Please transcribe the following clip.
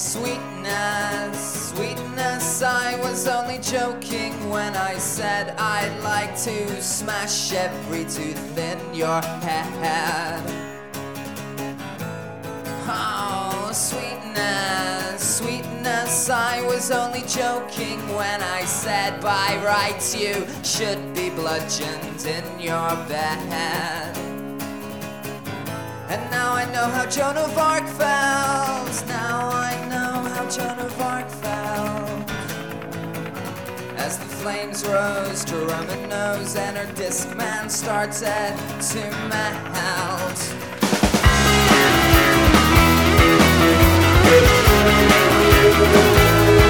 Sweetness, sweetness, I was only joking when I said I'd like to smash every tooth in your head. Oh, sweetness, sweetness, I was only joking when I said by rights you should be bludgeoned in your bed. And now I know how Joan of Arc felt. Now I know how Joan of Arc felt. As the flames rose to Roman nose and her disc man started to melt.